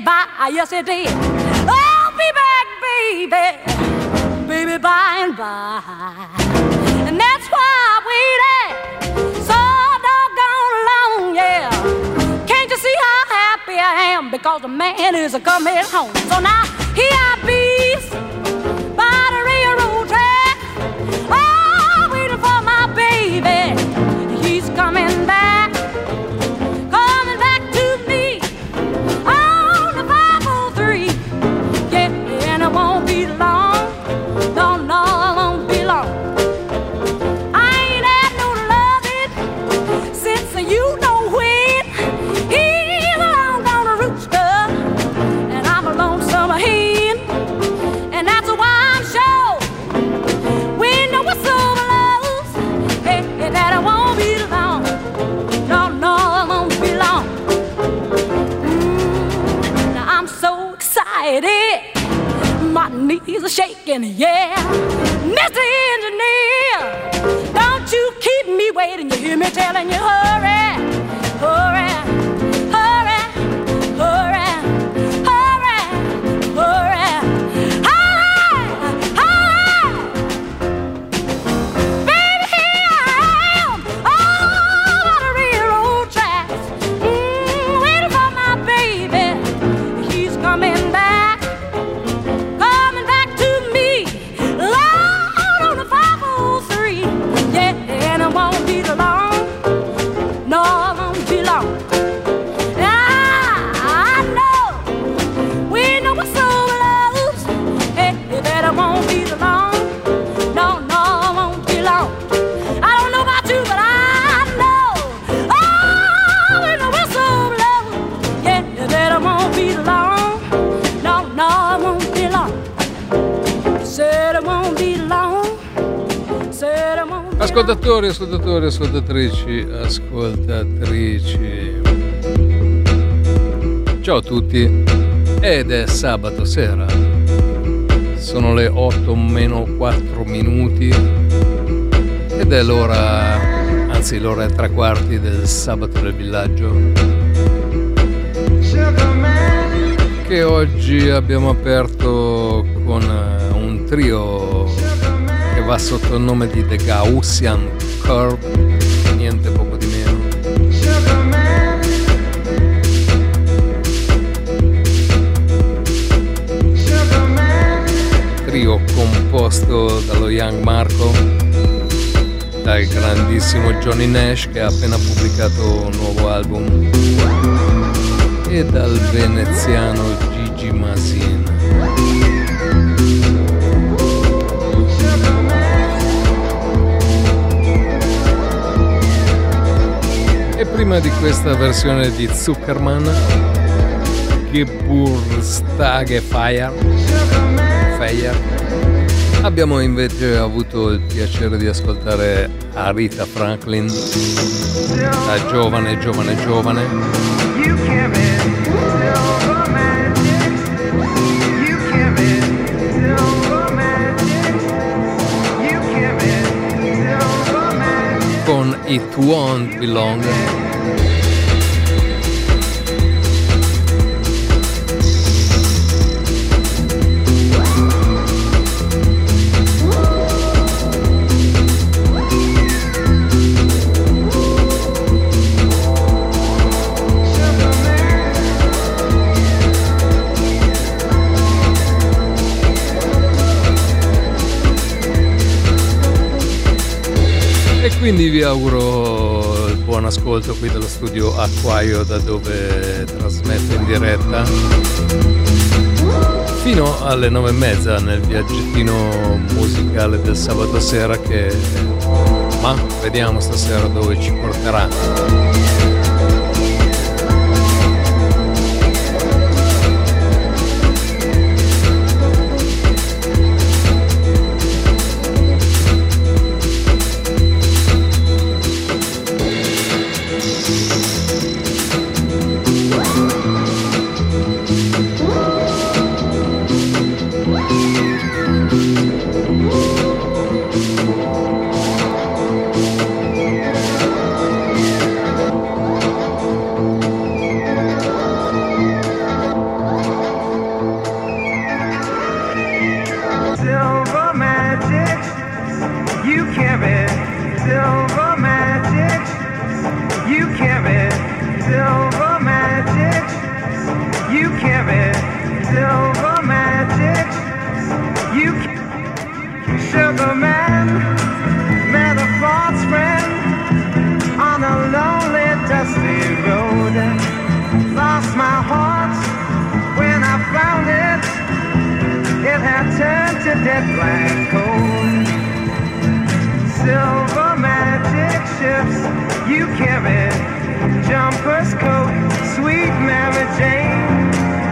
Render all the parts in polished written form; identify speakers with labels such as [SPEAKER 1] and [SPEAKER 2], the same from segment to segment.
[SPEAKER 1] by, yes it did. I'll be back, baby, baby, by and by. And that's why I waited so doggone long, yeah. Can't you see how happy I am? Because the man is coming home. So now here I be by the railroad track, oh, waiting for my baby. He's coming back, coming back to me on the 503. Yeah, and it won't be long. No, no, it won't be long. I ain't had no loving since you know when. He's a long gone rooster, and I'm a lonesome hen. And that's why I'm sure when the whistle blows, hey, that it won't be long. No, no, it won't be long. Now I'm so excited, my knees are shaking, yeah. Mr. Engineer, don't you keep me waiting. You hear me telling you, hurry, hurry, hurry, hurry, hurry, hurry, hurry, hurry. Baby, here I am, all on the railroad tracks, waiting for my baby. He's coming back, coming back to me, loud on the 503. Yeah, and it won't be long. No, it won't be long. I know we know what's so blows. Hey, that it won't be long. No, no, it won't be long. I don't know about you, but I know. Oh, we know what's so blows. Yeah, that it won't be long. No, no, it won't be long. Said it won't be long. Said it won't be long.
[SPEAKER 2] Ascoltatori, ascoltatrici, ascoltatrici. Ciao a tutti. Ed è sabato sera. Sono le 8 meno 4 minuti. Ed è l'ora, anzi l'ora e 3/4 del sabato del villaggio. Che oggi abbiamo aperto con un trio che va sotto il nome di The Gaussian Curve, niente poco di meno. Trio composto dallo Young Marco, dal grandissimo Johnny Nash che ha appena pubblicato un nuovo album e dal veneziano Gigi Masin. E prima di questa versione di Zuckerman, Geburtstage Feier, abbiamo invece avuto il piacere di ascoltare Aretha Franklin, da giovane. Con It Won't Be Long. Quindi vi auguro il buon ascolto qui dallo studio Acquaio, da dove trasmetto in diretta fino alle 9:30 nel viaggettino musicale del sabato sera, che ma vediamo stasera dove ci porterà.
[SPEAKER 3] Sugar man, met a false friend on a lonely, dusty road. Lost my heart when I found it. It had turned to dead black coal. Silver magic ships you carried, jumper's coat, sweet Mary Jane.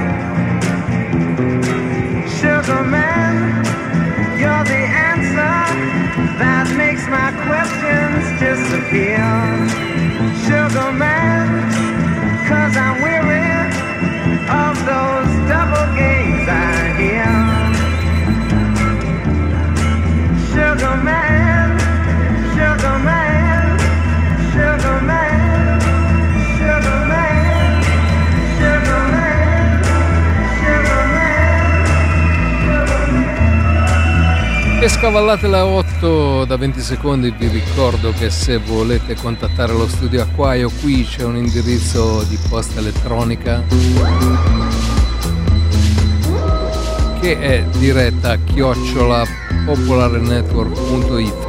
[SPEAKER 3] Sugar man, you're the answer that makes my questions disappear. Sugar man, 'cause I'm weary of those double games I hear. Sugar man, sugar man, sugar man, sugar man, sugar man, sugar man.
[SPEAKER 2] E scavallate la 8 da 20 secondi, vi ricordo che se volete contattare lo studio Acquaio, qui c'è un indirizzo di posta elettronica che è diretta a @popolarenetwork.it.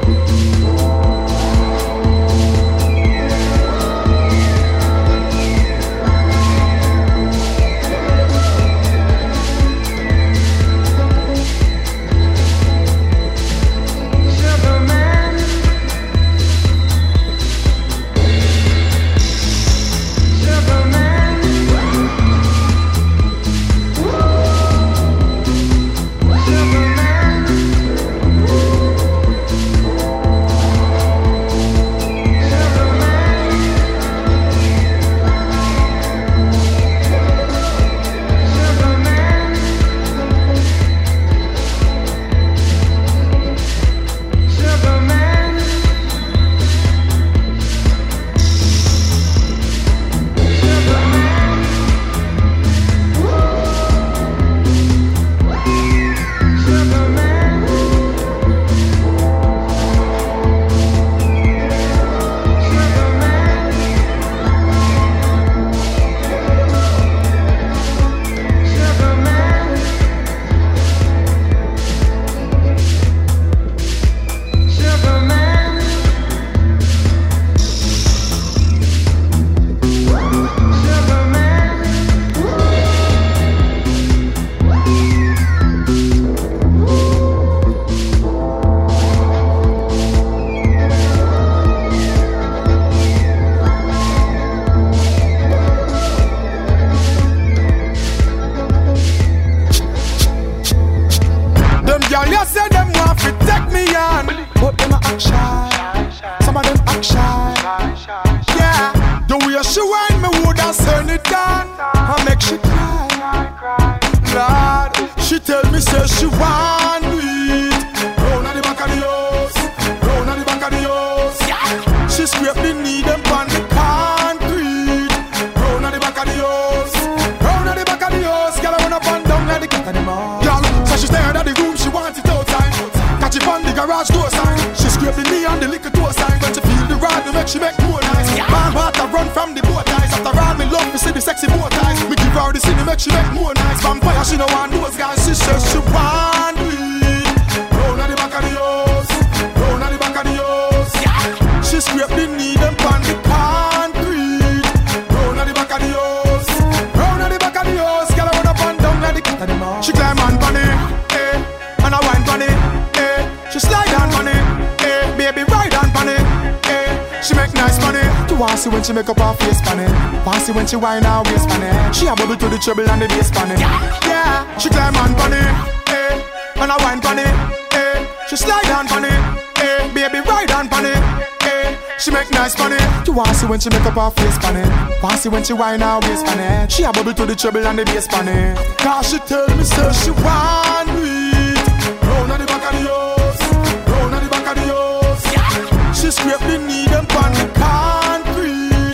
[SPEAKER 4] When she make up her face pan it, fancy when she whine her waist pan it. She a bubble to the treble and the bass pan it. Yeah, she climb on pan it, and I whine pan it, she slide on pan it, baby ride on pan it, she make nice pan it. You want see when she make up her face pan it, fancy when she whine her waist pan it. She a bubble to the treble and the bass pan it. 'Cause she tell me so she want it. Round at the back of the house, round at the back of the house. She scrape the knee them pan the concrete.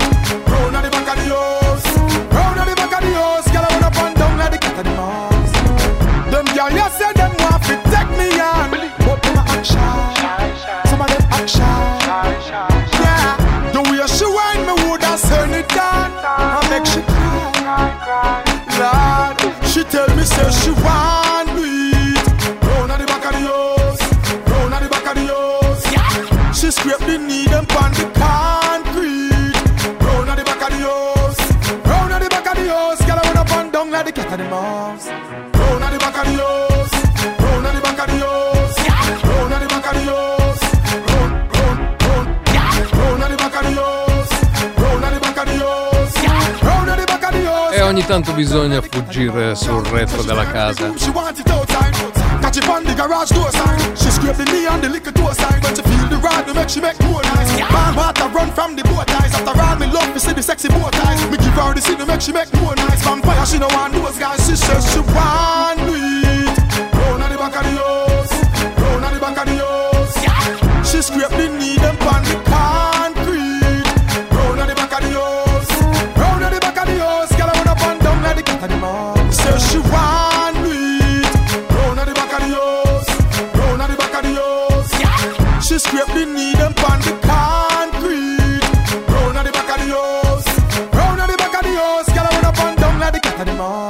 [SPEAKER 4] You say them want to take me on, but them action. Some of them action. Yeah, the way she whine me would have turn it on and make she cry. Lord, she tell me say she want me. cat of the mouse. Round at the back of the house, round at the back of the house, round at the back of the house, round at the back of the house, round at the back of the house, round at the back of the house.
[SPEAKER 2] E ogni tanto bisogna fuggire sul retro della casa.
[SPEAKER 4] Catch it on the garage door sign. She scrape the knee on the liquor door sign. When she feel the ride, make she make more nice. Man water run from the boat ties. After all, me love to see the sexy boat ties. Me give her the city, make she make more nice. Vampire, she no want those guys. She says she want it. Round at the back of the house, round at the back of the house. She scrape the knee, them on the concrete. Round at the back of the house, round at the back of the house. Girl, I run up and down like the cat of the mouse. Says she want it. Round at the back of the house, round at the back of the house. She scrape the knee, them on the concrete. Round at the back of the house, round at the back of the house. Girl, I run up and down like the cat of the mouse.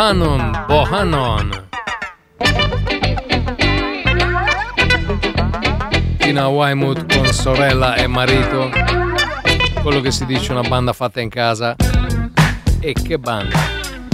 [SPEAKER 2] Bohannon. Tina Weymouth con sorella e marito, quello che si dice una banda fatta in casa. E che banda!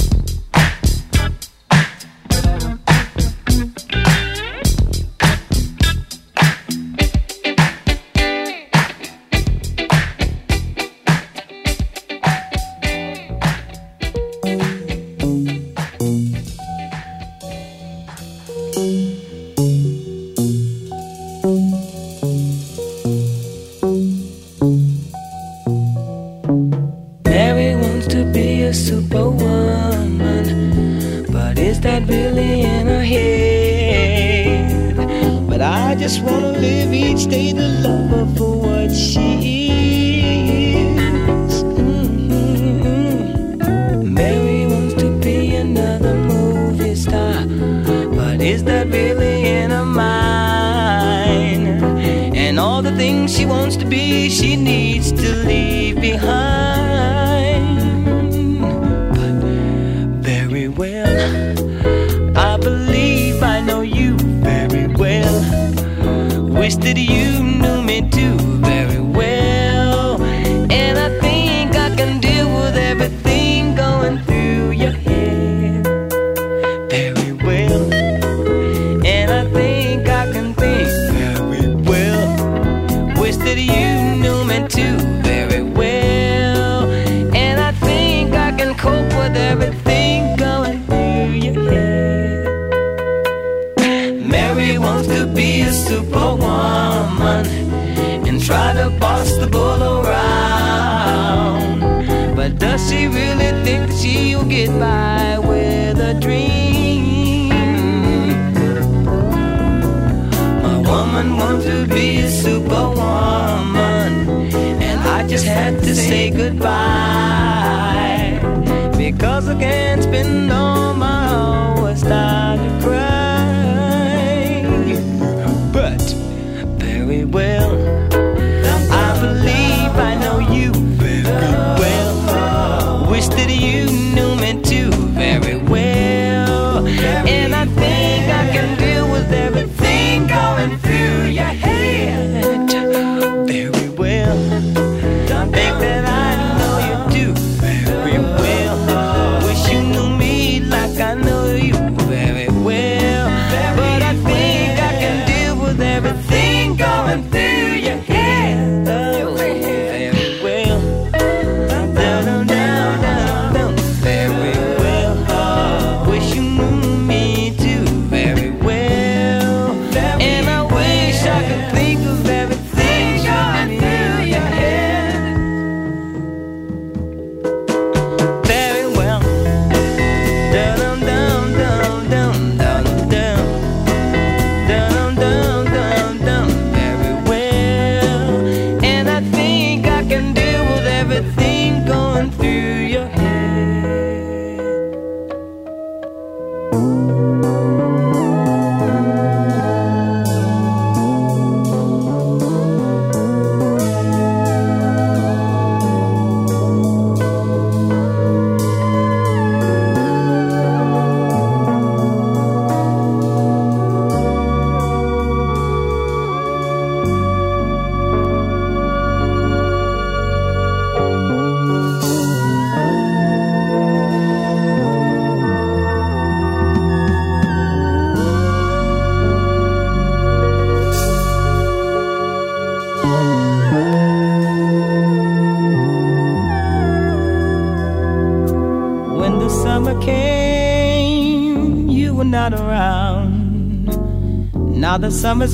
[SPEAKER 5] The summer's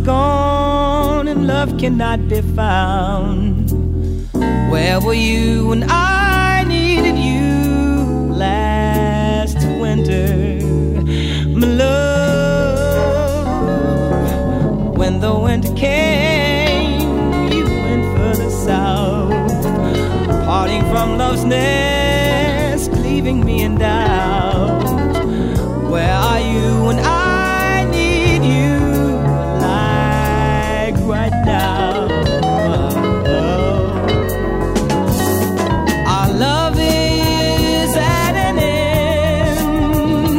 [SPEAKER 5] gone and love cannot be found. Where were you when I needed you last winter, my love? When the winter came, you went further south, parting from love's nest, leaving me in doubt. Where are you when I need you? Right now, our love is at an end.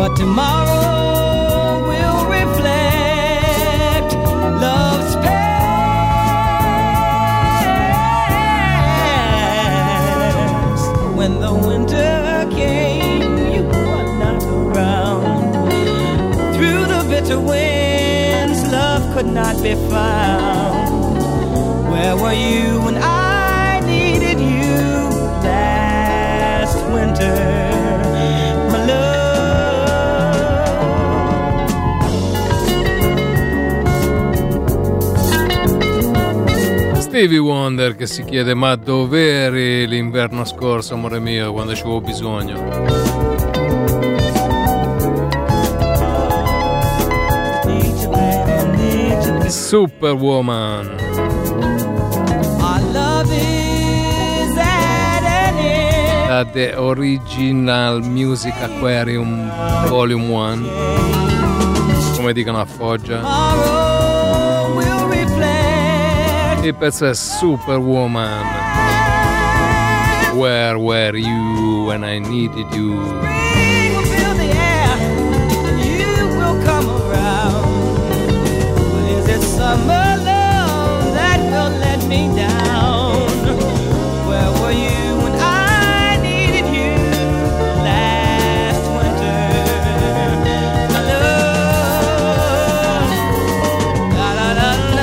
[SPEAKER 5] but tomorrow will reflect love's past. When the winter came, you were not around. Through the bitter winds, love could not be found. Where were you when I needed you last winter?
[SPEAKER 2] Stevie Wonder che si chiede: ma dov'eri l'inverno scorso, amore mio, quando ci avevo bisogno? Superwoman. Da The Original Music Aquarium Volume 1, come dicono a Foggia. Il pezzo è Superwoman. Where were you when I needed you?
[SPEAKER 5] Spring will fill the air, and you will come around. But is it summer love that will let me down? Where were you when I needed you last winter? My love, da da da da.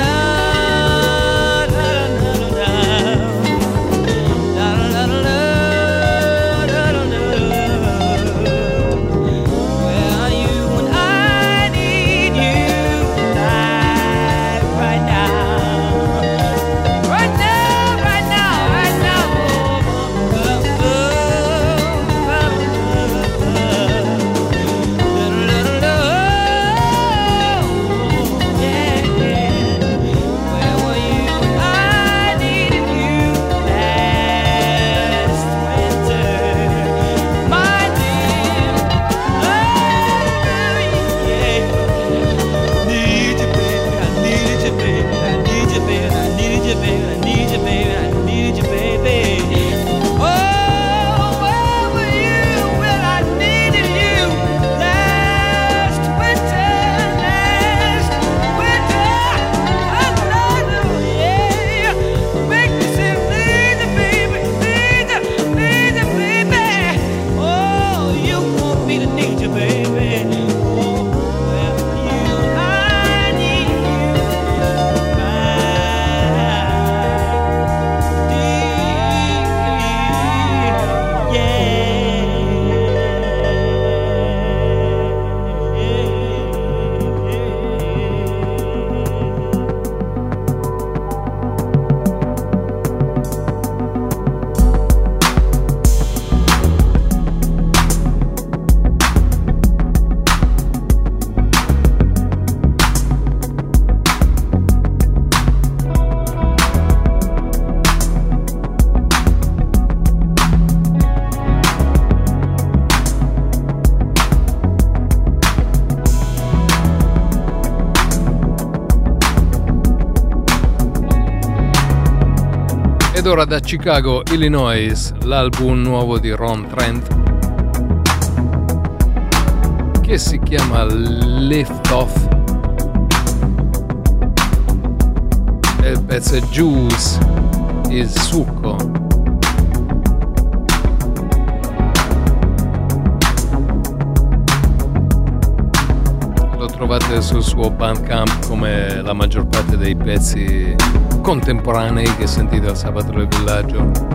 [SPEAKER 2] Ed ora da Chicago, Illinois, l'album nuovo di Ron Trent, che si chiama Lift Off, e il pezzo è Juice, il succo. Lo trovate sul suo Bandcamp come la maggior parte dei pezzi contemporanei che sentite al Sabato del Villaggio.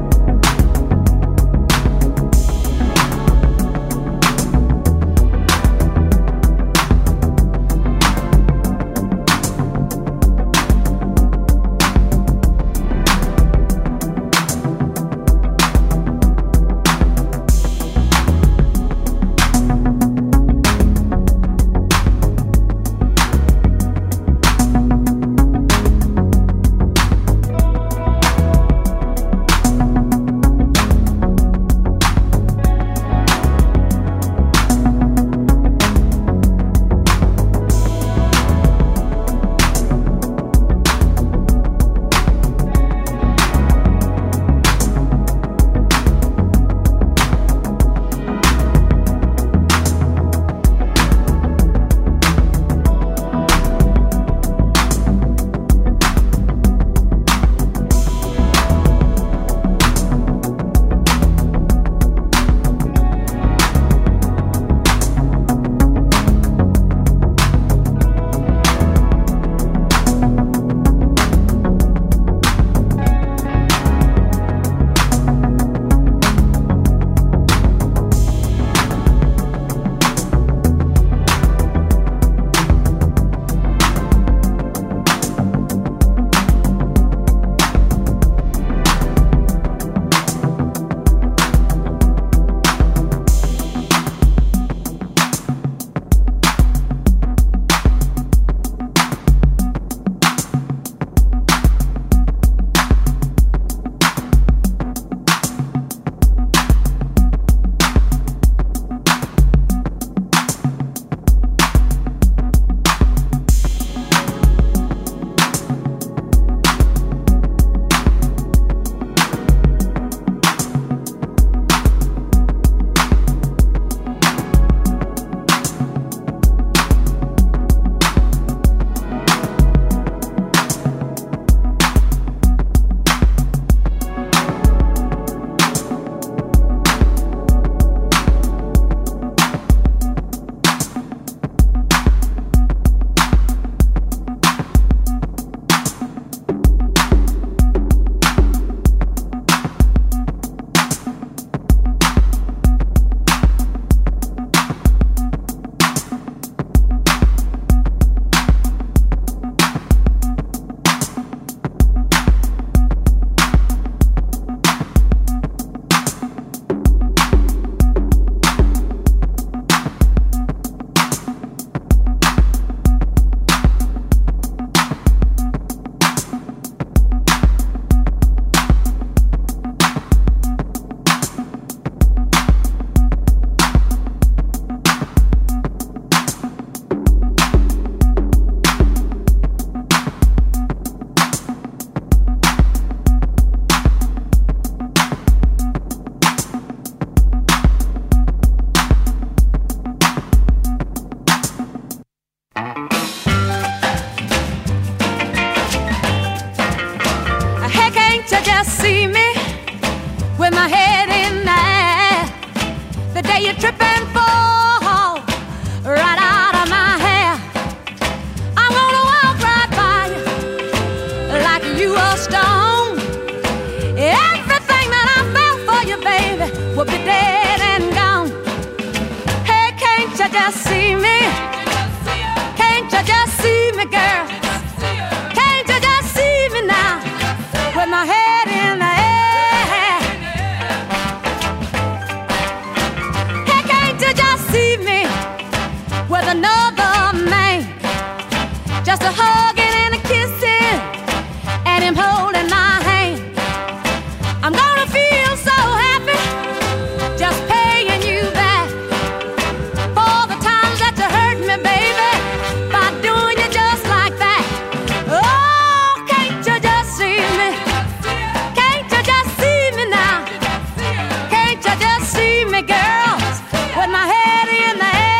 [SPEAKER 1] with another man. Just a hugging and a kissing, and him holding my hand. I'm gonna feel so happy just paying you back for the times that you hurt me, baby, by doing you just like that. Oh, can't you just see me? Can't you just see me now? Can't you just see me, girls, with my head in the air?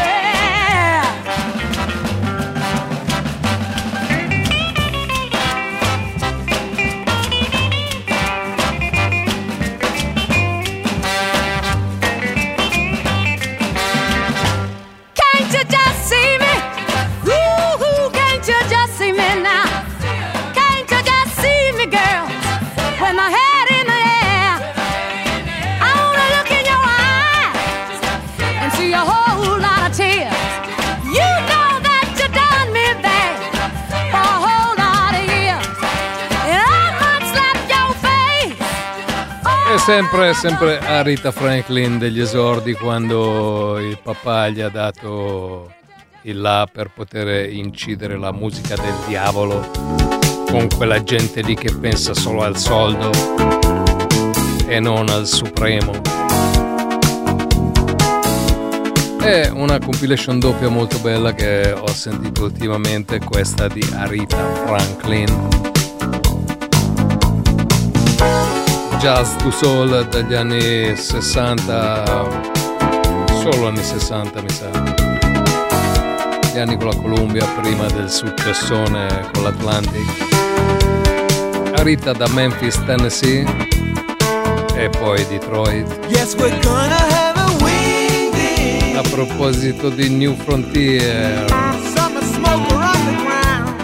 [SPEAKER 1] Can't you just see me? Ooh, can't you just see me now? Can't you just see me, girls, with my head in the air? I wanna look in your eyes and see a whole lot of tears. You know that you done me bad for a whole lot of years, and I might slap your face.
[SPEAKER 2] È sempre Aretha Franklin degli esordi, quando il papà gli ha dato il là per poter incidere la musica del diavolo con quella gente lì che pensa solo al soldo e non al supremo. È una compilation doppia molto bella che ho sentito ultimamente, questa di Aretha Franklin, Jazz to Soul dagli anni 60, solo anni 60 mi sa, gli anni con la Columbia prima del successone con l'Atlantic. Aretha da Memphis, Tennessee, e poi Detroit.
[SPEAKER 5] Yes, we're gonna have a wing.
[SPEAKER 2] A proposito di New Frontier,
[SPEAKER 5] Summer smoke around the ground.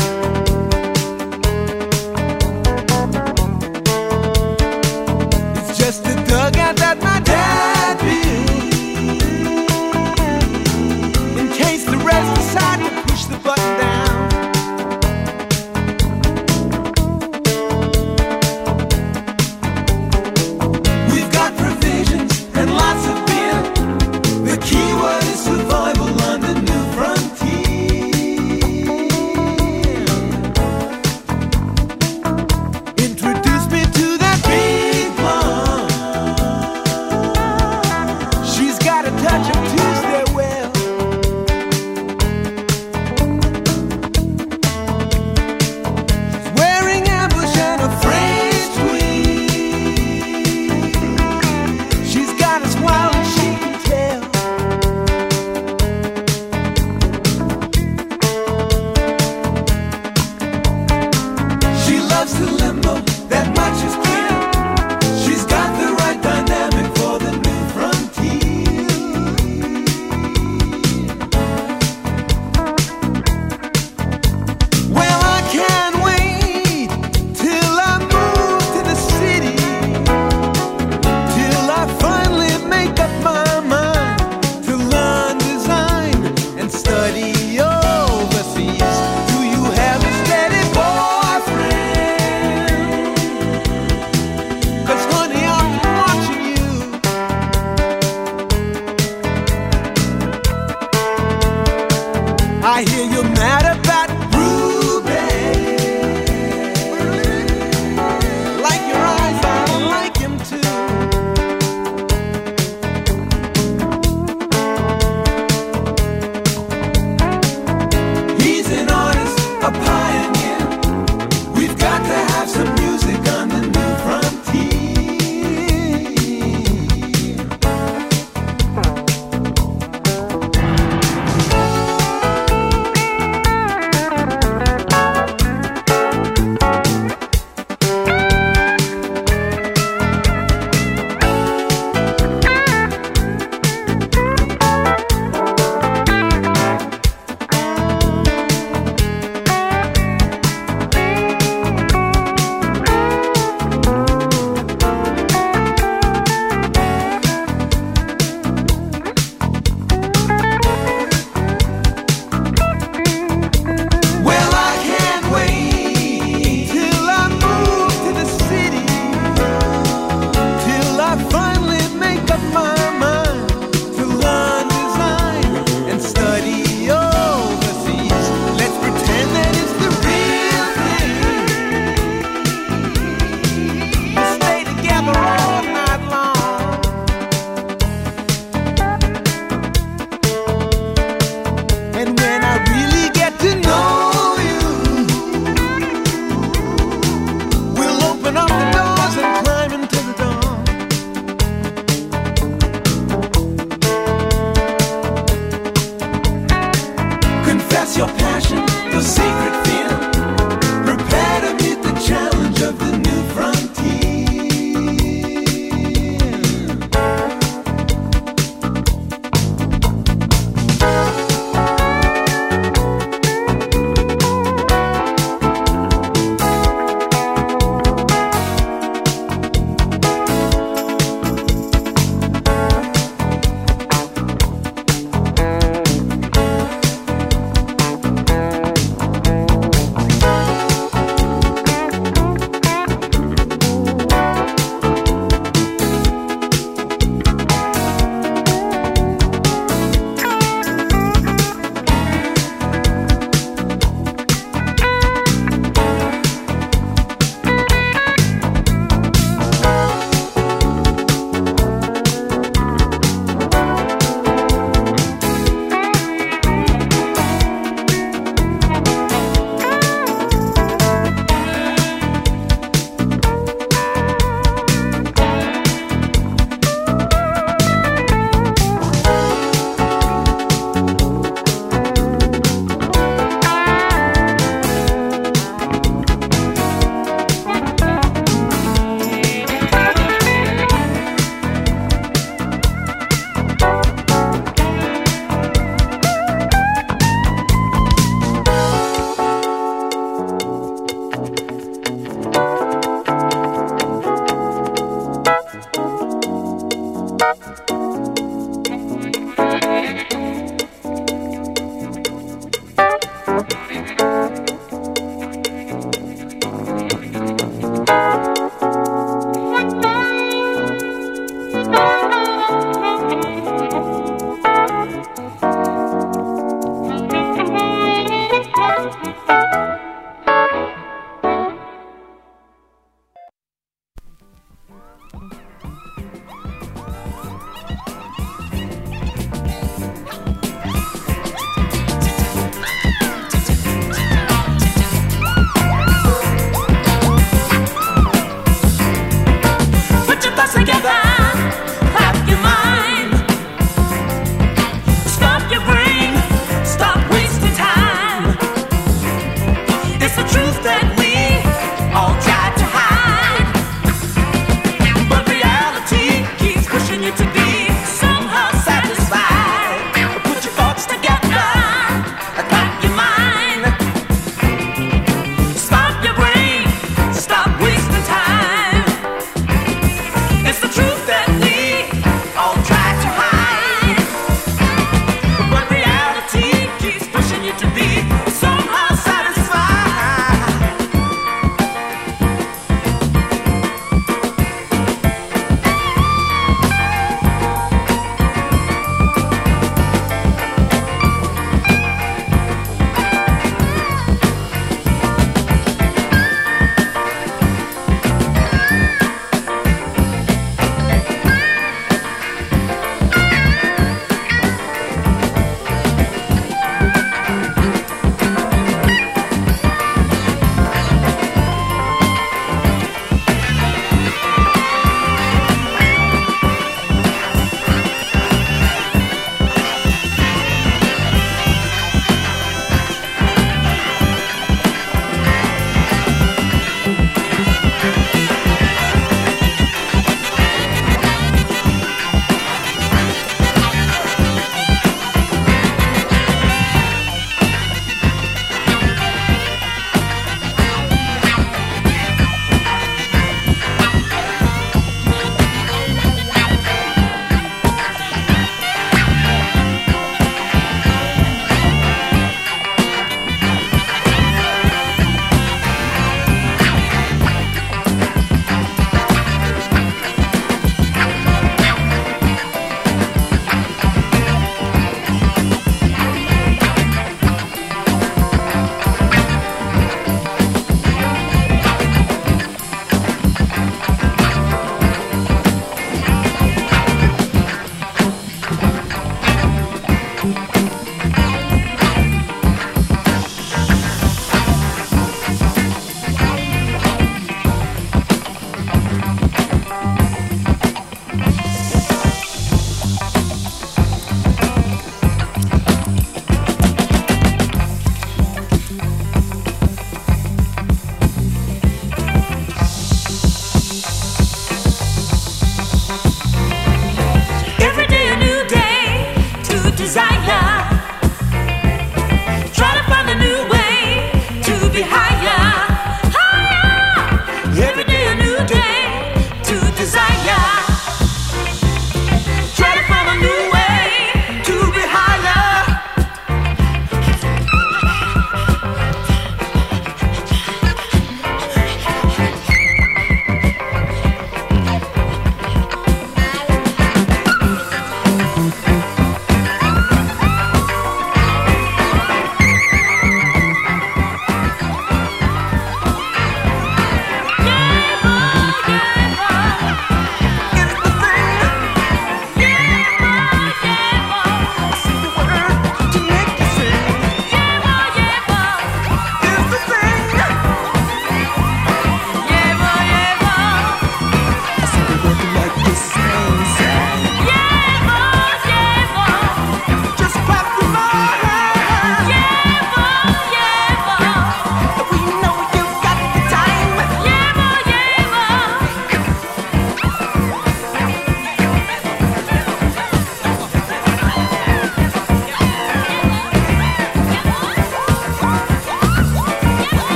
[SPEAKER 5] It's just a dugout that my dad built in case the rest decide to push the button down. We've got provisions and lots of beer. The key word is survival on the new frontier. Introduce me to that big blonde. She's got a touch of Tuesday well. She's wearing ambush and a French tweed. She's got us wild and she can tell. She loves the limbo, that much is clear. She's got the right dynamic for the new frontier. Well, I can't wait till I move to the city, till I finally make up my mind to learn design and study overseas. Do you have a steady boyfriend? 'Cause honey, I'm watching you. I hear you're mad about Ruby. Like your eyes, I like him too. He's an artist, a pioneer. We've got to have some music on the new frontier.
[SPEAKER 6] your passion, your sacred fear? Prepare to meet the challenge of the new frontier.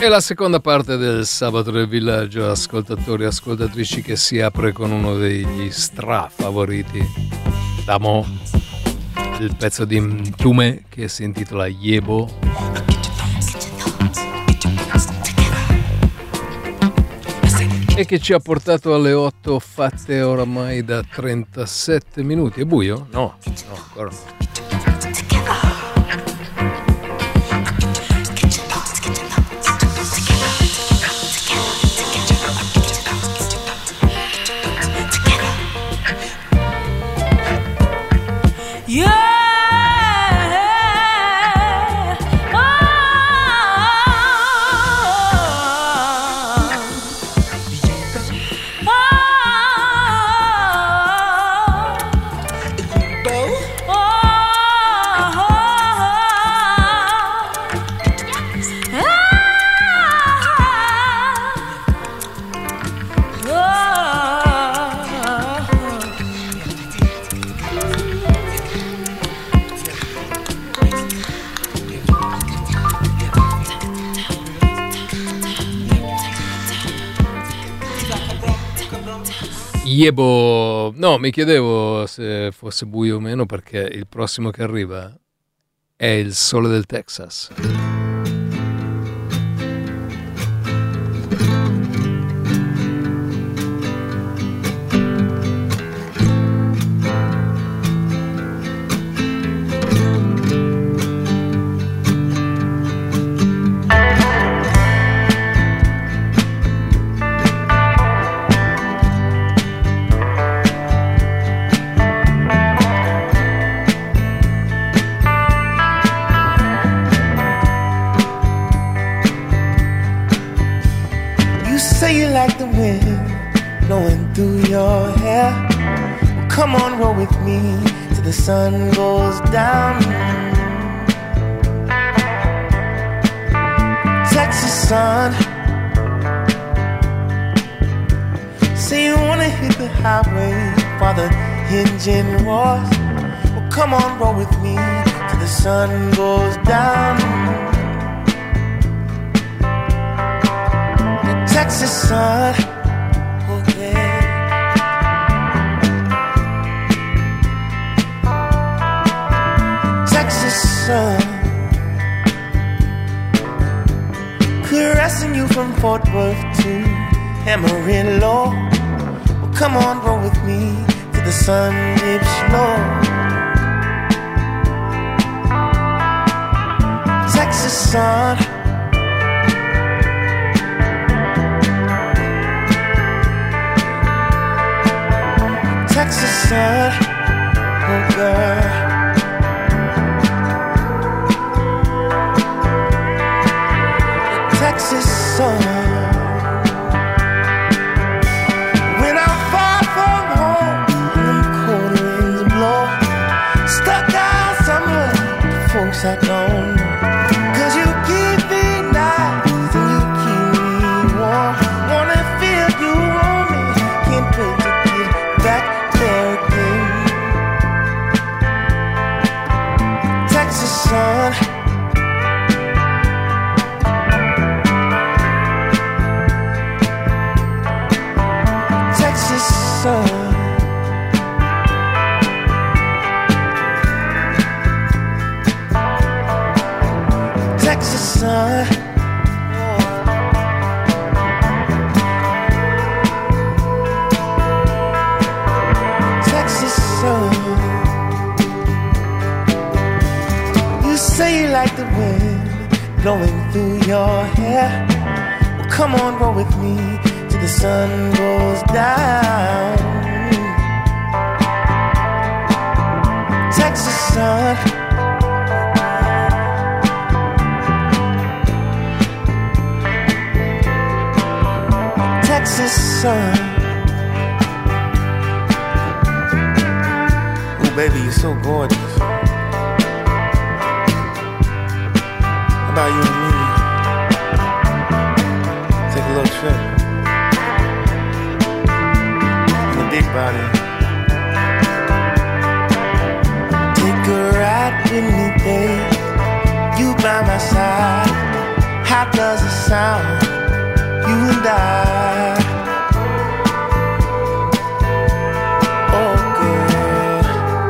[SPEAKER 2] E la seconda parte del Sabato del Villaggio, ascoltatori e ascoltatrici, che si apre con uno degli favoriti da mo', il pezzo di Mtume che si intitola Yebo. E che ci ha portato alle 8 fatte oramai da 37 minuti. È buio? No, ancora no. Yebo, no, mi chiedevo se fosse buio o meno perché il prossimo che arriva è il Sole del Texas.
[SPEAKER 7] Like the wind blowing through your hair. Well, come on, roll with me till the sun goes down. Texas sun. Say you wanna hit the highway while the engine roars. Well, come on, roll with me till the sun goes down. Texas sun, oh yeah. Texas sun, caressing you from Fort Worth to Amarillo. Well, come on, roll with me till the sun dips low. Texas sun. Texas sun, oh girl. Texas sun. When I'm far from home and the cold winds blow, stuck out somewhere to folks I don't know. 'Cause you keep me nice and you keep me warm. Wanna feel you on me, can't wait to get back there again. Texas sun. Texas sun. Texas sun. Texas sun. You say you like the wind blowing through your hair. Well, come on, roll with me till the sun goes down. Texas sun. Texas sun. Oh, baby, you're so gorgeous. How about you and me? Take a little trip. In a big body. Take a ride with me, babe. You by my side. How does it sound, you and I. Oh girl,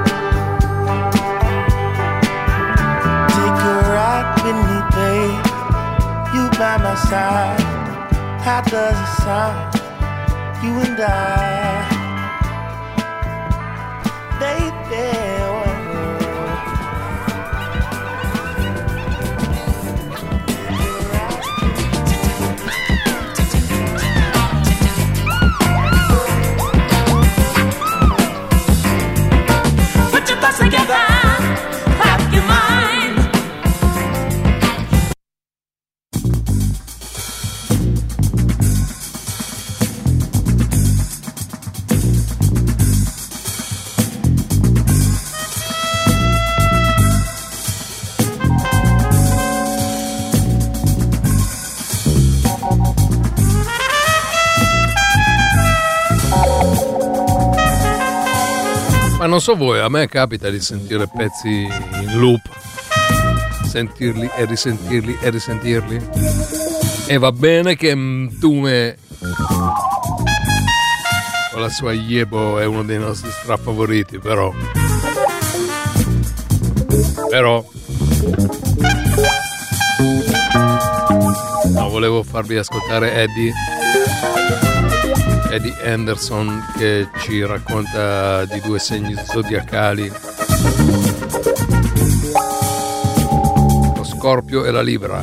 [SPEAKER 7] take a ride with me, babe. You by my side. How does it sound, you and I, baby?
[SPEAKER 2] Ma non so voi, a me capita di sentire pezzi in loop, sentirli e risentirli e risentirli. E va bene che Mtume con la sua Yebo è uno dei nostri strafavoriti, però no, volevo farvi ascoltare Eddie Anderson, che ci racconta di due segni zodiacali, lo Scorpio e la Libra.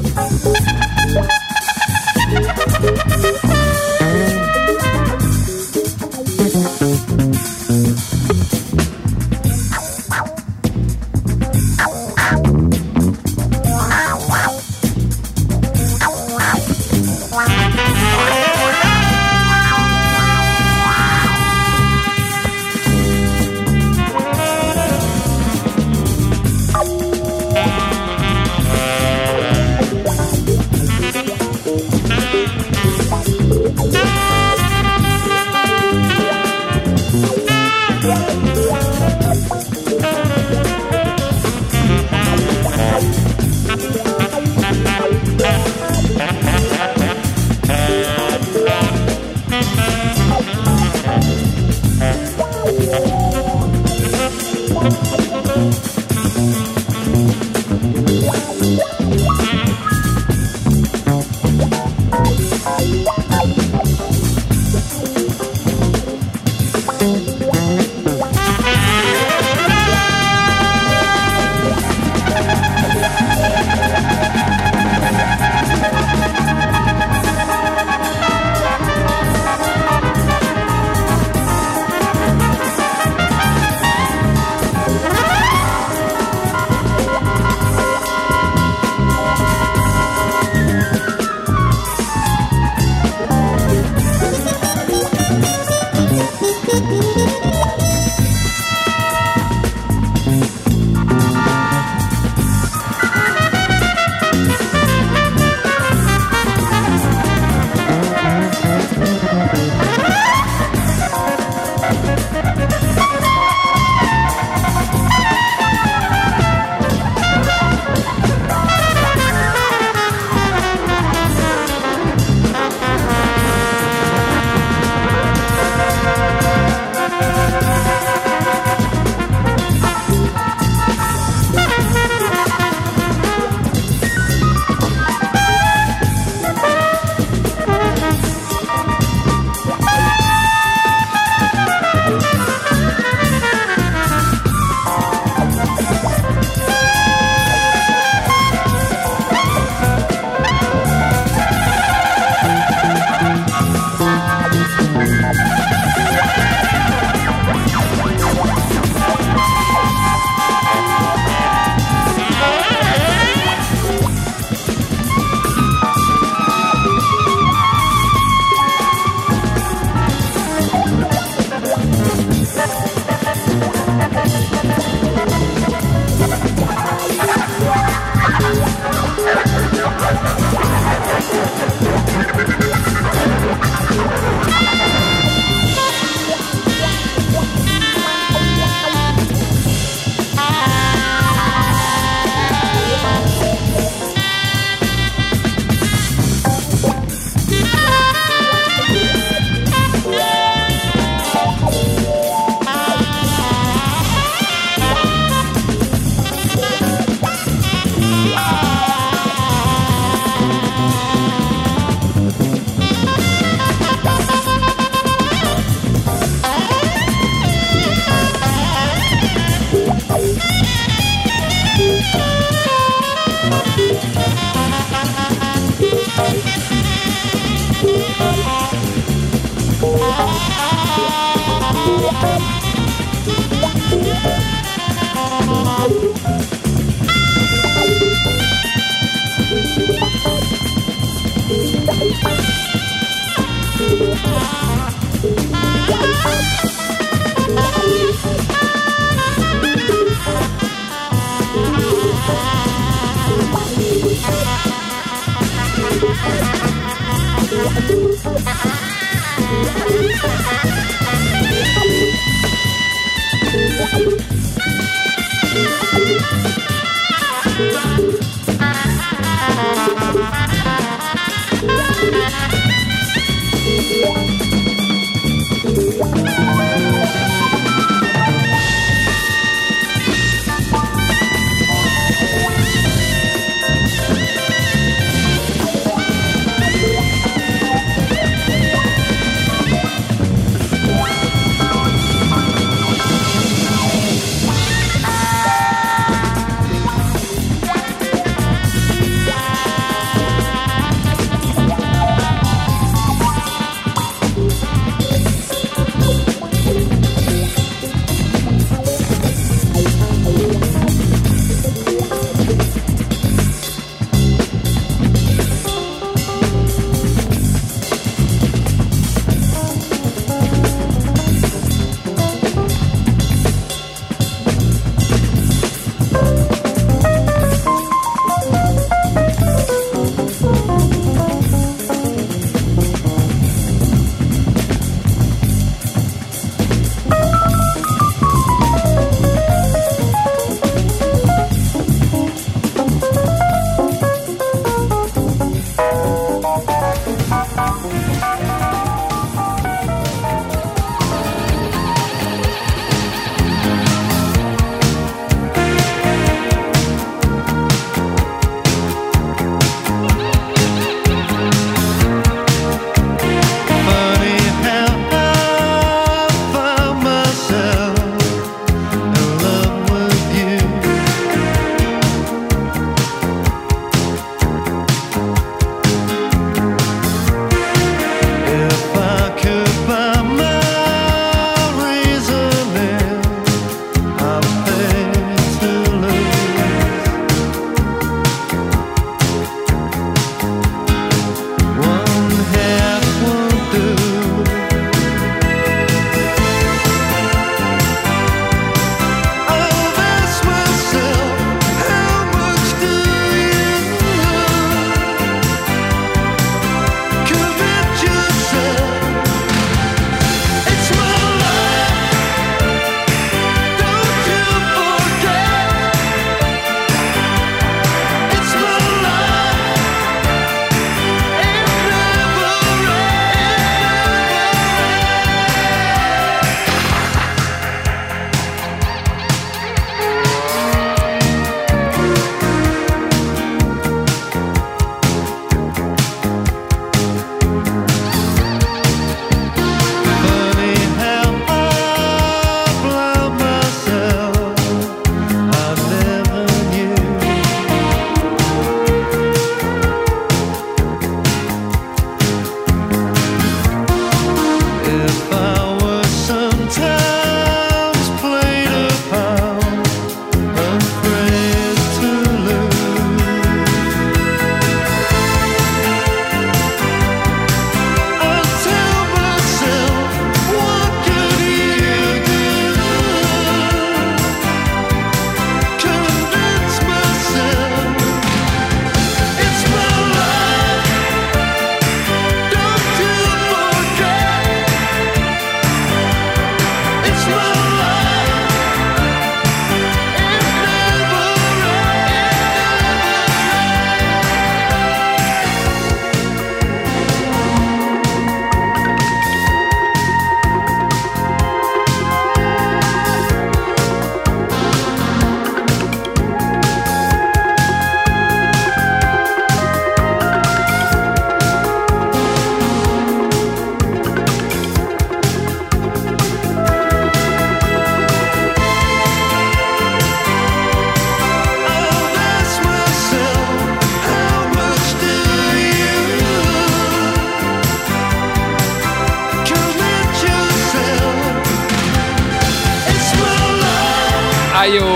[SPEAKER 2] Aio!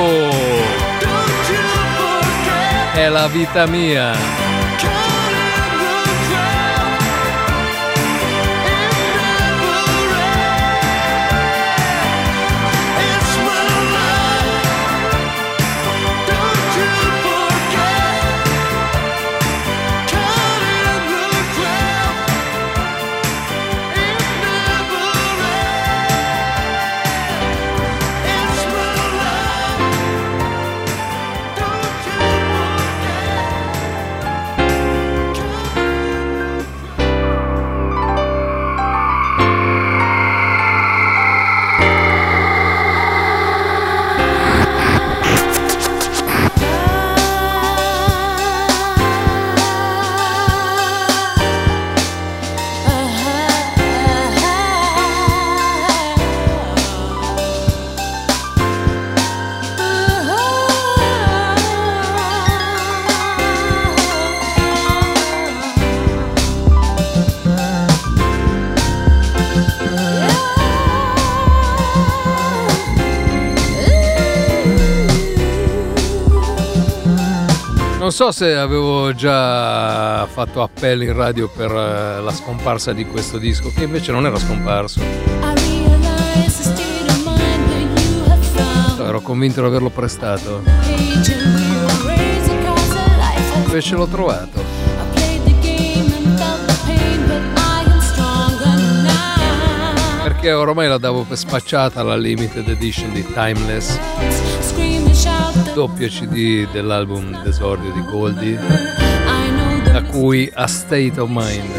[SPEAKER 2] È la vita mia. Non so se avevo già fatto appello in radio per la scomparsa di questo disco, che invece non era scomparso. Ero convinto di averlo prestato. Invece l'ho trovato. Perché ormai la davo per spacciata la limited edition di Timeless, doppio CD dell'album d'esordio di Goldie, da cui A State of Mind.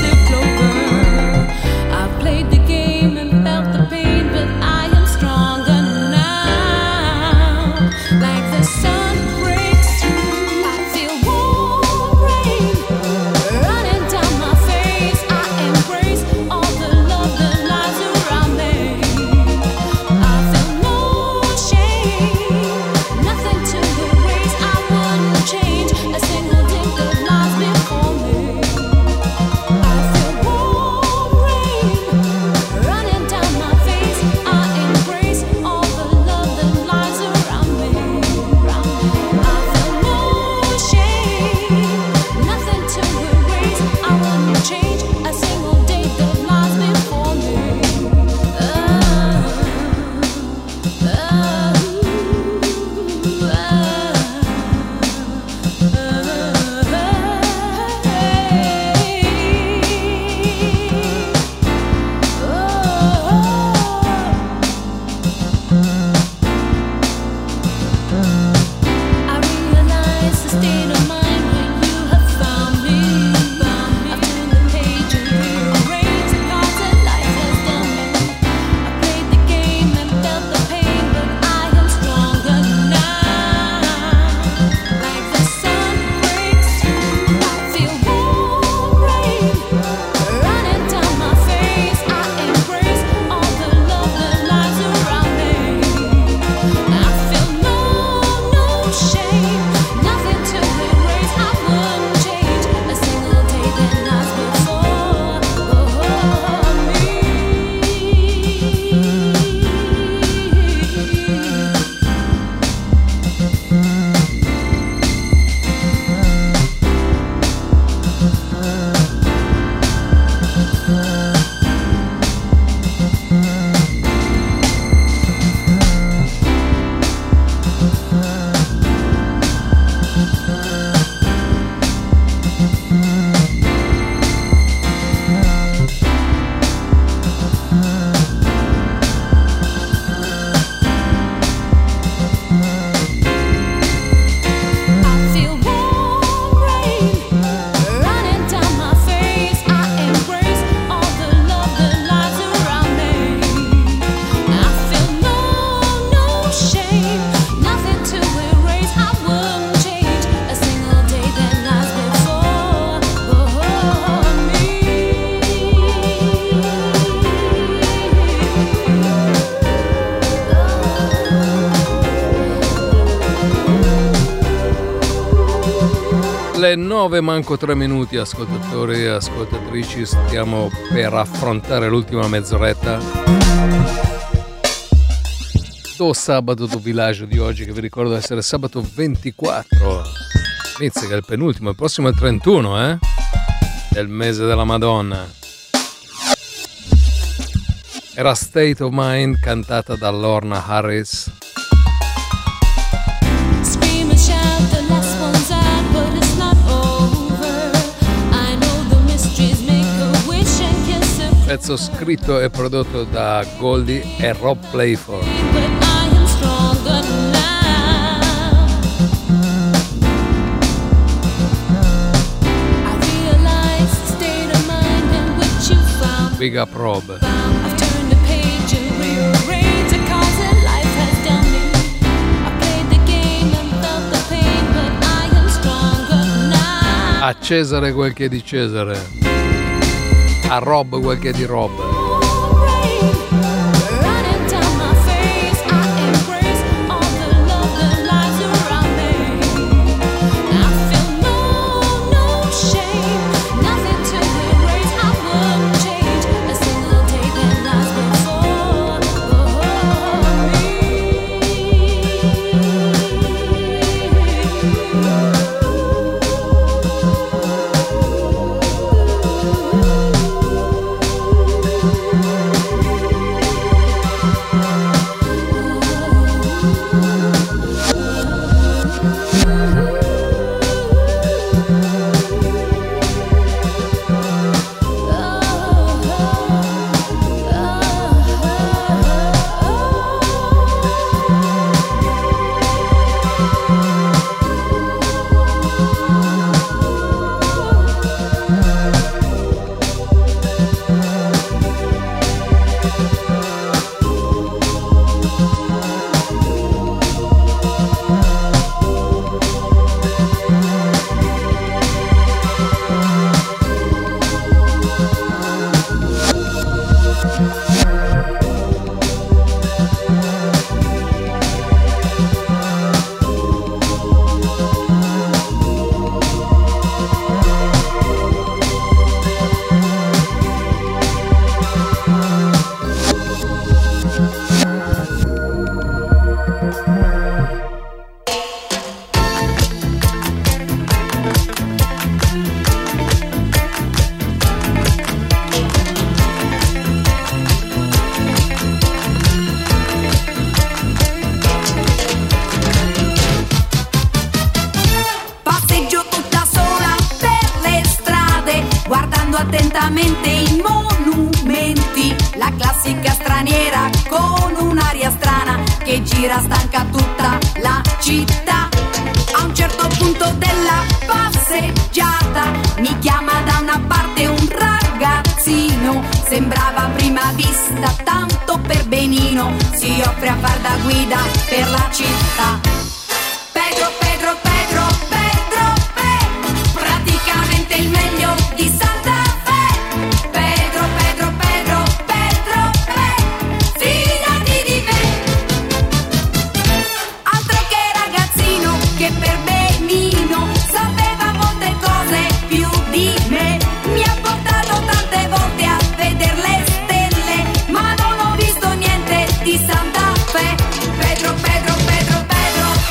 [SPEAKER 2] Le 9 manco 3 minuti, ascoltatori e ascoltatrici, stiamo per affrontare l'ultima mezz'oretta. sto sabato do villaggio di oggi, che vi ricordo essere sabato 24. Inizia che è il penultimo, il prossimo è il 31, del mese della Madonna. Era State of Mind, cantata da Lorna Harris. Pezzo scritto e prodotto da Goldie e Rob Playford. Big up Rob. A Cesare quel che è di Cesare. A Rob quel che è di Rob.
[SPEAKER 8] Attentamente i monumenti, la classica straniera con un'aria strana che gira stanca tutta la città. A un certo punto della passeggiata mi chiama da una parte un ragazzino, sembrava a prima vista tanto per benino, si offre a far da guida per la città. Pedro, Pedro, Pedro, Pedro, praticamente il meglio di Santa Santa Fe. Pedro, Pedro, Pedro, Pedro,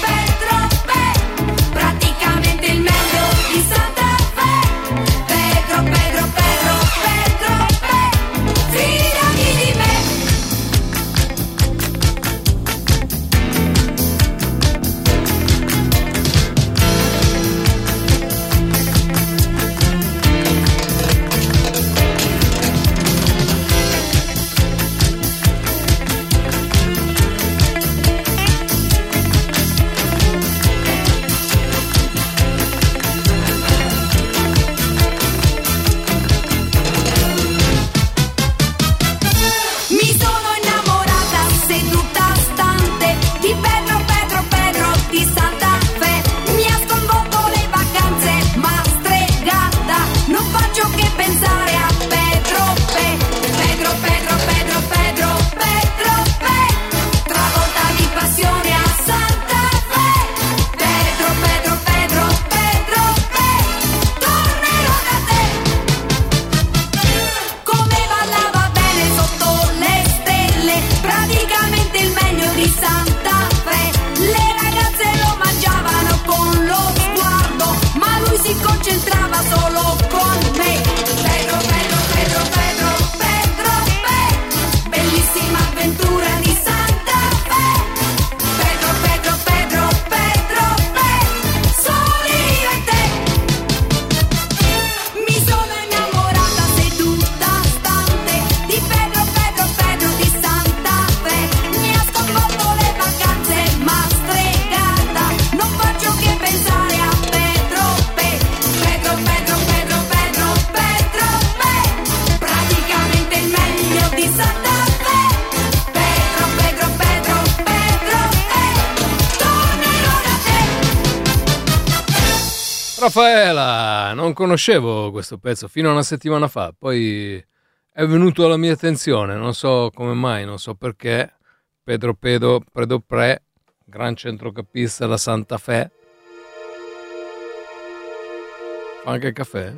[SPEAKER 2] Raffaela, non conoscevo questo pezzo fino a una settimana fa, poi è venuto alla mia attenzione, non so come mai, non so perché. Pedro Pre, gran centrocampista da Santa Fe. Fa anche il caffè?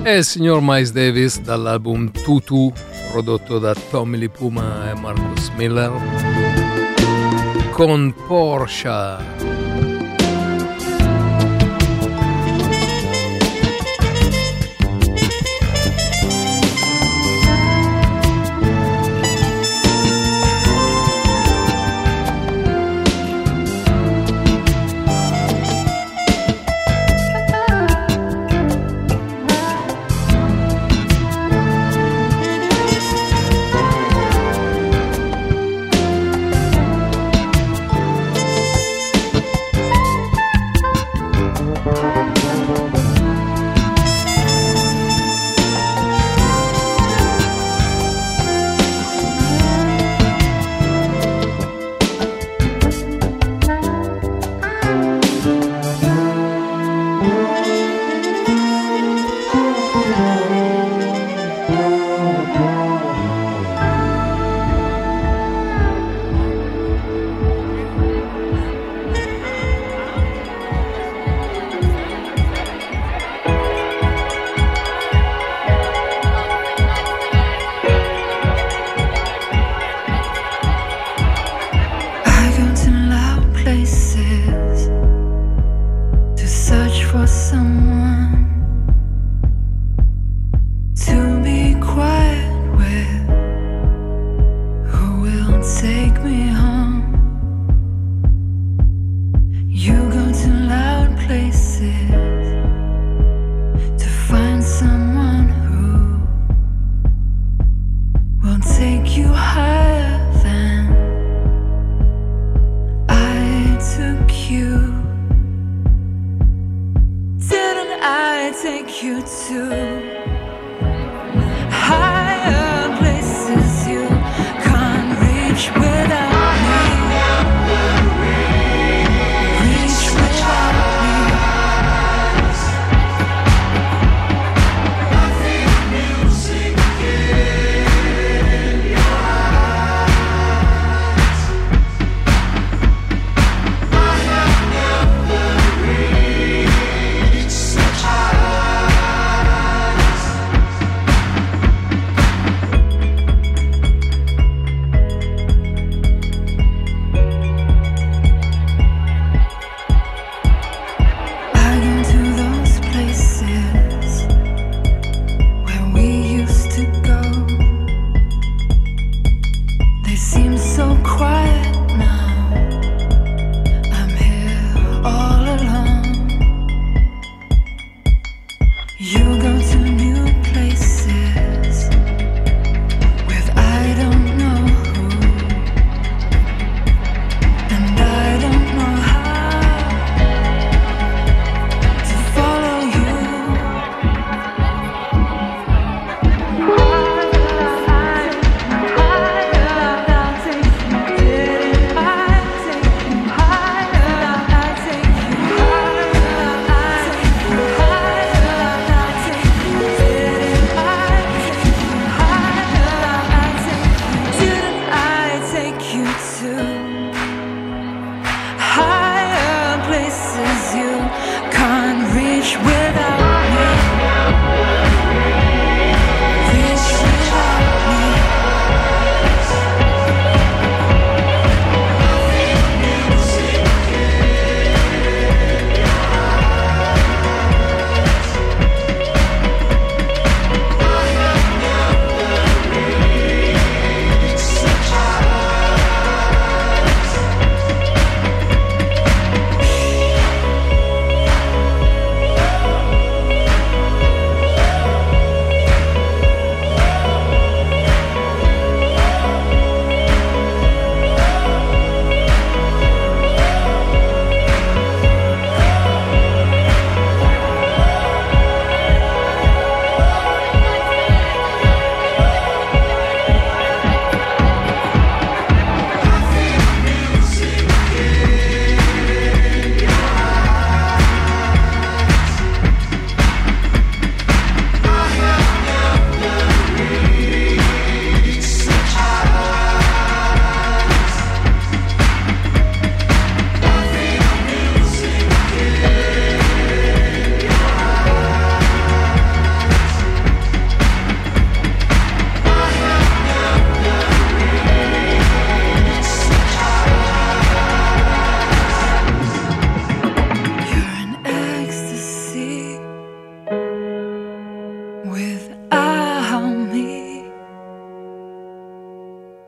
[SPEAKER 2] È il signor Miles Davis dall'album Tutu, prodotto da Tommy Lee Puma e Marcus Miller, con Porsche.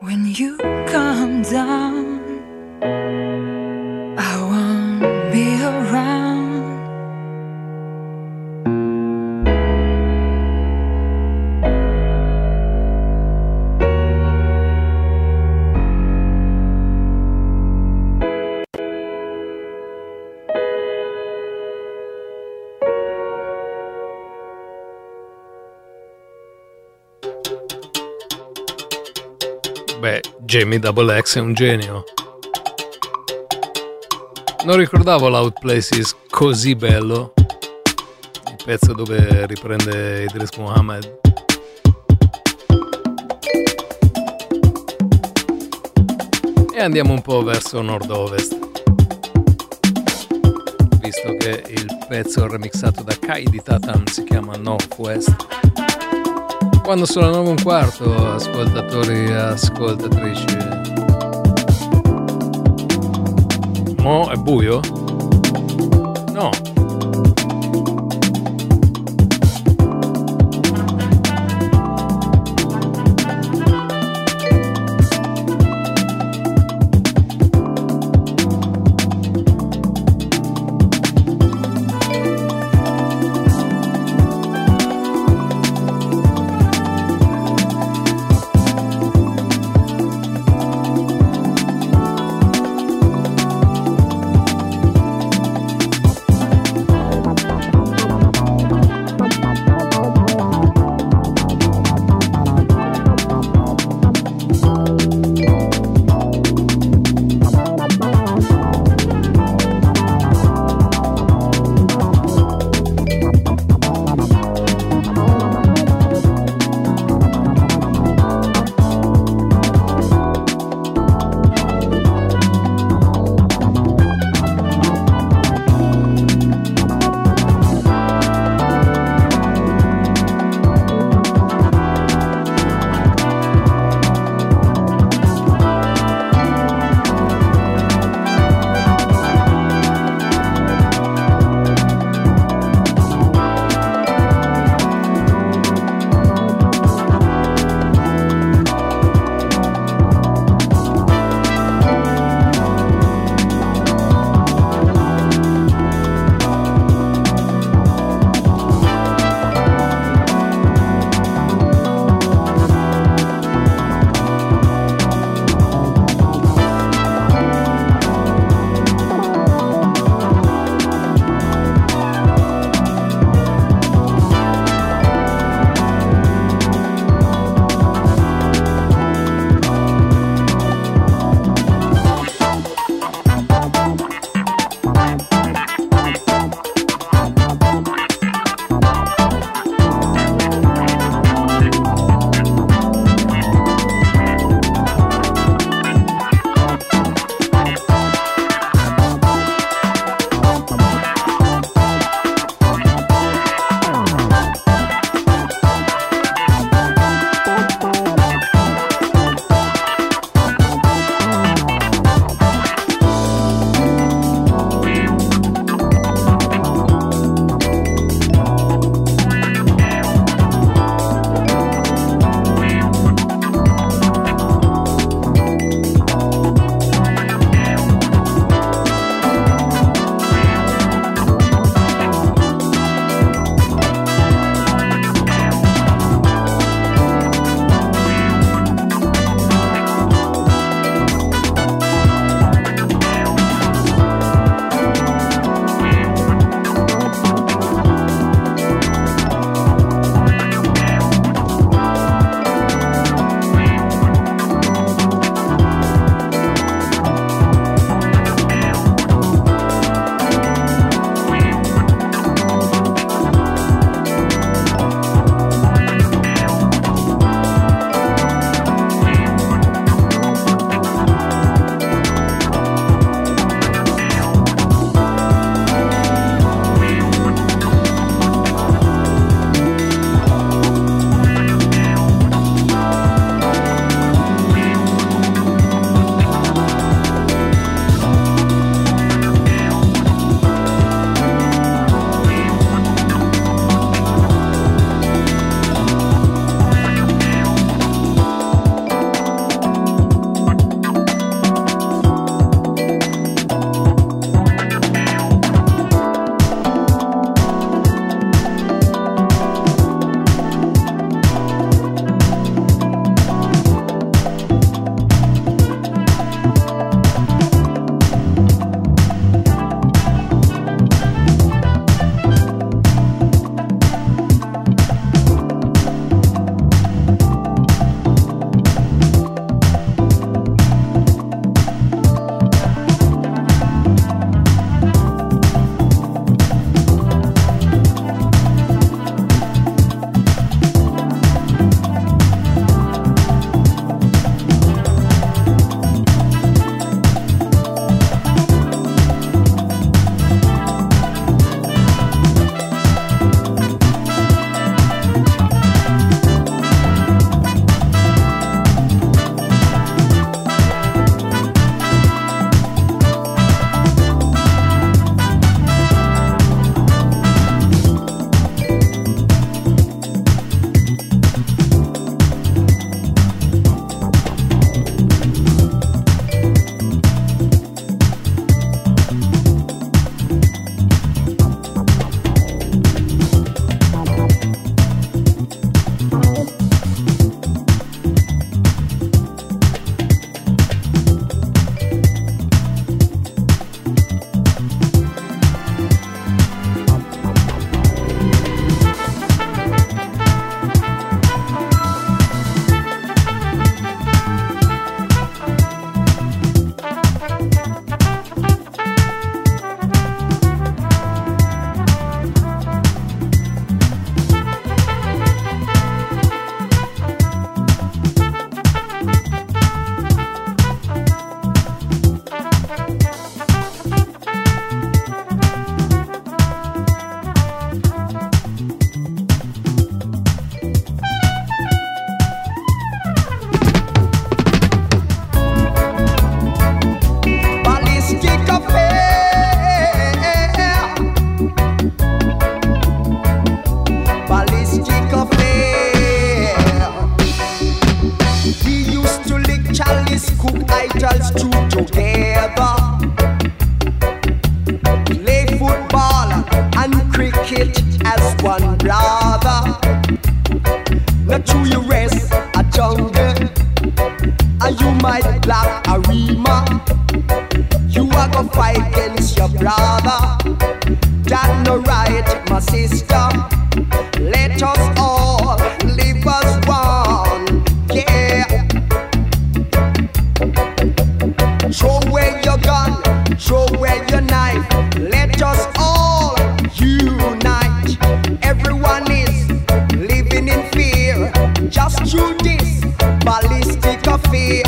[SPEAKER 9] When you come down, I won't be around.
[SPEAKER 2] Beh, Jamie Double X è un genio. Non ricordavo Loud Places così bello, il pezzo dove riprende Idris Muhammad. E andiamo un po' verso nord-ovest, visto che il pezzo remixato da Kai di Tatan si chiama Northwest. Quando sono le 9:15, ascoltatori e ascoltatrici. Mo' è buio? No.
[SPEAKER 10] to lick chalice, cook idols two together. Play football and cricket as one brother. Not true you rest a jungle, and you might black a rima. You are gonna fight against your brother. That no right, my sister. Let us all live as one, yeah. Throw away your gun, throw away your knife. Let us all unite. Everyone is living in fear, just through this ballistic affair.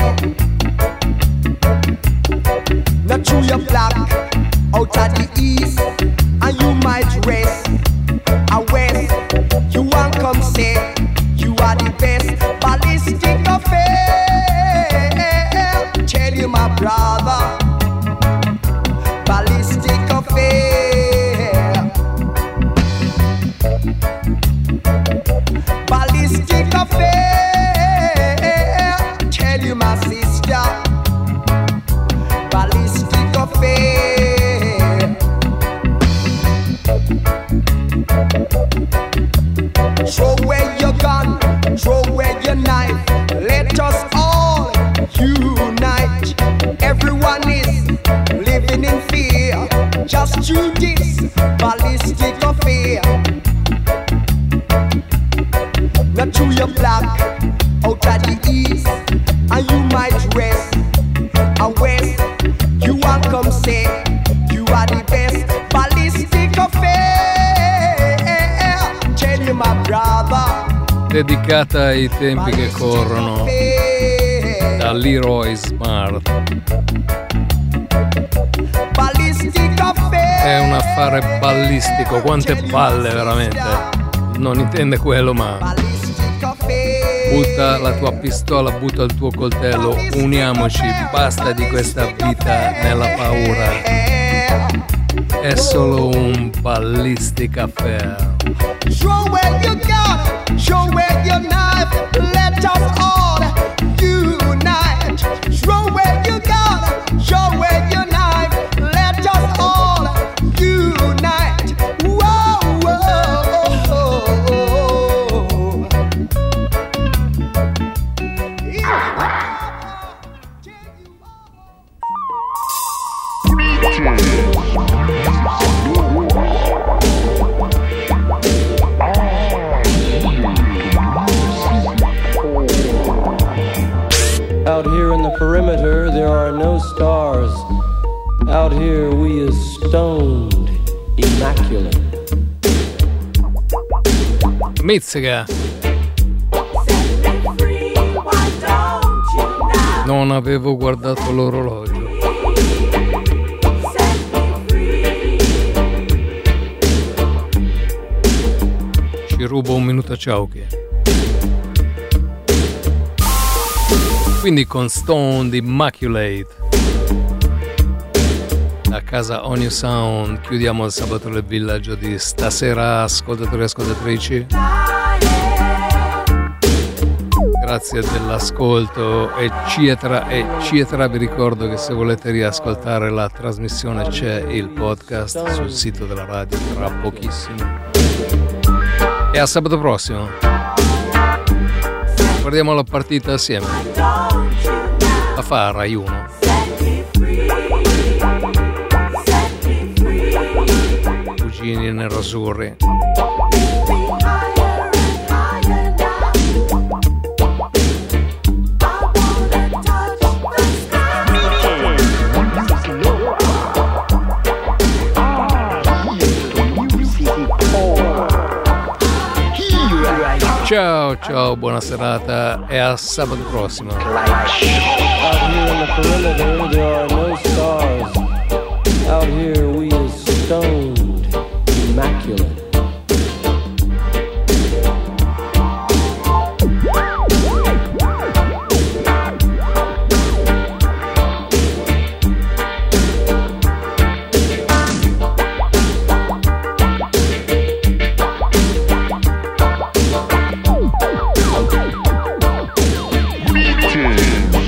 [SPEAKER 10] Not through your black, out of the east, and you might rest a west. You won't come say you are the best. Ballistic affair, tell you my brother. Ballistic affair, ballistic affair, tell you my sister. Ballistic affair. Throw away your gun, throw away your knife. Let us all unite. Everyone is living in fear, just through this ballistic affair. Not through your black, out of the east, and you might rest a west. You won't come say you are the best. Ballistic affair, tell you my brother.
[SPEAKER 2] Dedicata ai tempi che corrono, dall'Leroy Smart.
[SPEAKER 10] Ballistic affair.
[SPEAKER 2] È un affare ballistico, quante palle veramente. Non intende quello, ma butta la tua pistola, butta il tuo coltello, uniamoci, basta di questa vita nella paura. È solo un ballistic affair.
[SPEAKER 10] Show where you got, show where your knife. Let us all unite. Show where you got, show where your knife. Let us all unite. Whoa, whoa.
[SPEAKER 11] Out here in the perimeter there are no stars. Out here we is stoned, immaculate.
[SPEAKER 2] Mizzica. Non avevo guardato l'orologio. Ci rubo un minuto a Ciauchi. Quindi con Stoned Immaculate a casa On Your Sound chiudiamo il Sabato del Villaggio di stasera, ascoltatori e ascoltatrici. Grazie dell'ascolto, eccetera eccetera. Vi ricordo che se volete riascoltare la trasmissione c'è il podcast sul sito della radio tra pochissimo. E a sabato prossimo guardiamo la partita assieme. La fa Rai 1. Cugini nerazzurri. Ciao ciao, buona serata e a sabato prossimo.
[SPEAKER 11] Out here in the perimeter there are no stars. Out here we is stoned, immaculate.
[SPEAKER 12] Meeting.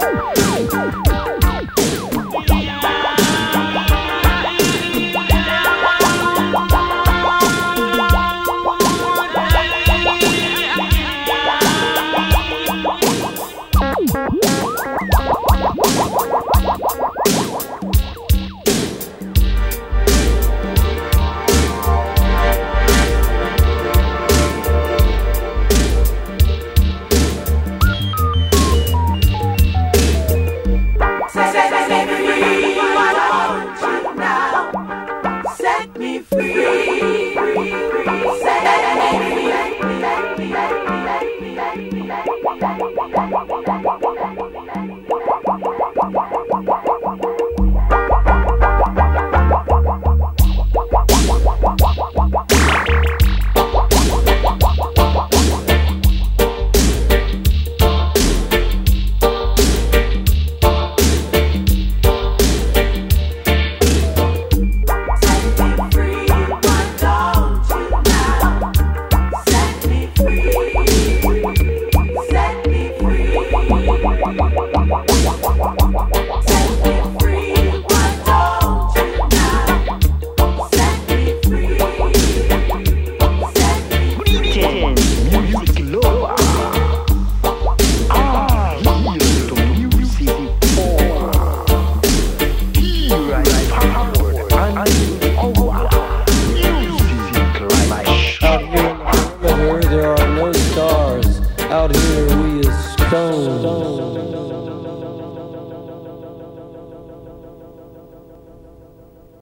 [SPEAKER 11] Out here we is stoned.